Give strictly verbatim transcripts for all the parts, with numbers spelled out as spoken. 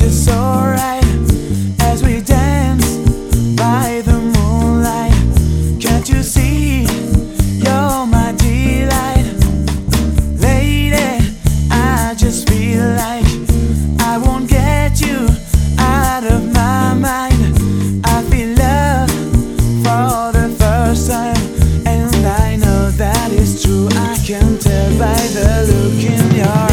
just alright as we dance by the moonlight. Can't you see you're my delight? Lady, I just feel like I won't get you out of my mind. I feel love for the first time, and I know that it's true. I can tell by the look in your eyes.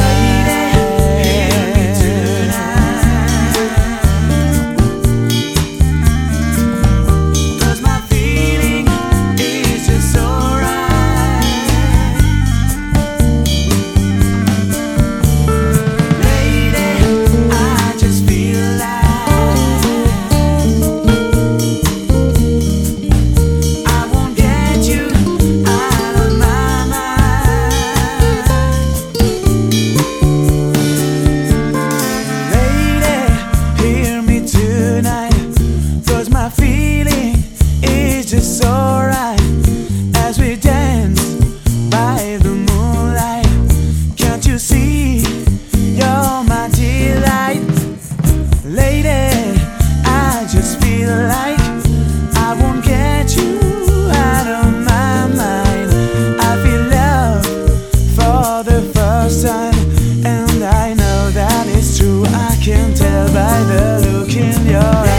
My feeling is just alright as we dance by the moonlight. Can't you see you're my delight? Lady, I just feel like I won't get you out of my mind. I feel love for the first time, and I know that it's true. I can tell by the look in your eyes.